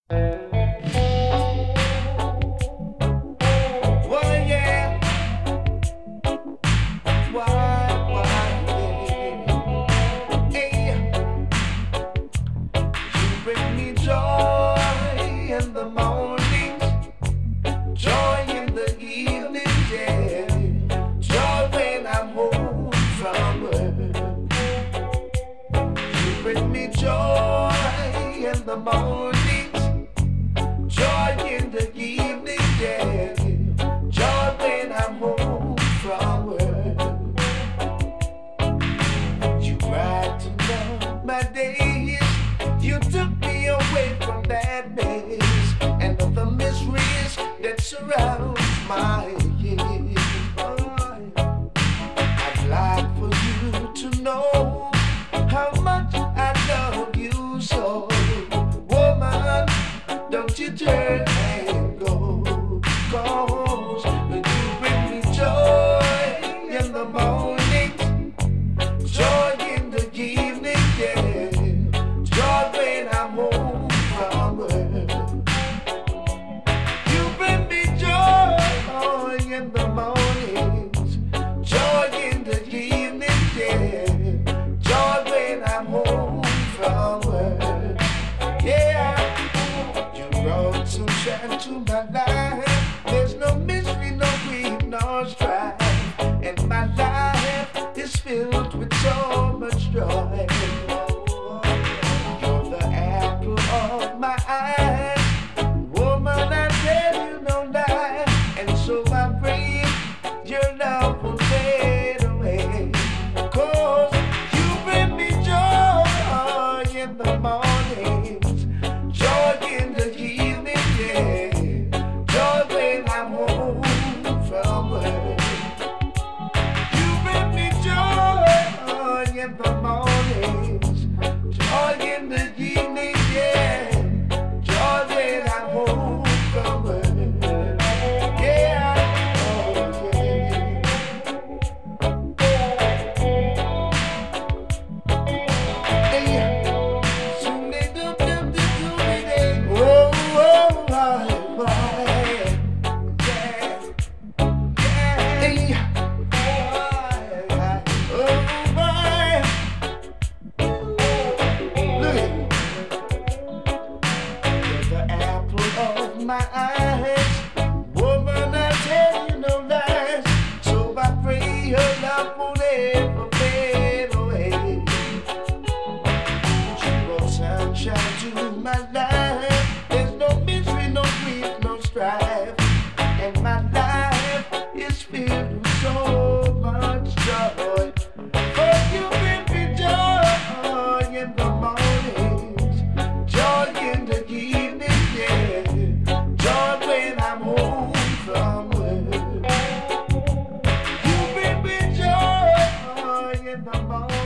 Well, yeah. Why, yeah. Hey, you bring me joy in the mornings, joy in the evening, yeah. Joy when I'm home from work. You bring me joy in the mornings, joy in the evening, yeah. Joy when I'm home from work. You brighten up my days. You took me away from that maze and of the miseries that surround my years. I'd like for you to know how much I love you so. Woman, don't you turn and go. 'Cause when you bring me joy in the morning, joy in the evening, yeah. Joy when I'm home from work. You bring me joy in the mornings, joy in the evening, yeah. Joy when I'm home from work. Yeah, you brought sunshine to my life. There's no misery, no grief, no strife, and my life is filled with so much joy. You're the apple of my eyes, woman, I tell you no lie, and so I pray your love will fade away. 'Cause you bring me joy in the mornings, joy in the evening, yeah. Joy when I'm home from work. You bring me joy in the mornings, joy in the evening, yeah. Joy when I'm home from work. Yeah, oh yeah. Hey, soon they do me. Oh, oh, boy, yeah. Hey, oh, boy. Look, you're the apple of my eyes, woman, I tell you no lies. So I pray your love will never fade away. You brought sunshine to my life. There's no misery, no grief, no strife, and my life is filled with so much joy. For you bring me joy in the mornings, joy in the evening, yeah. Joy when I'm home from work. You bring me joy in the morning.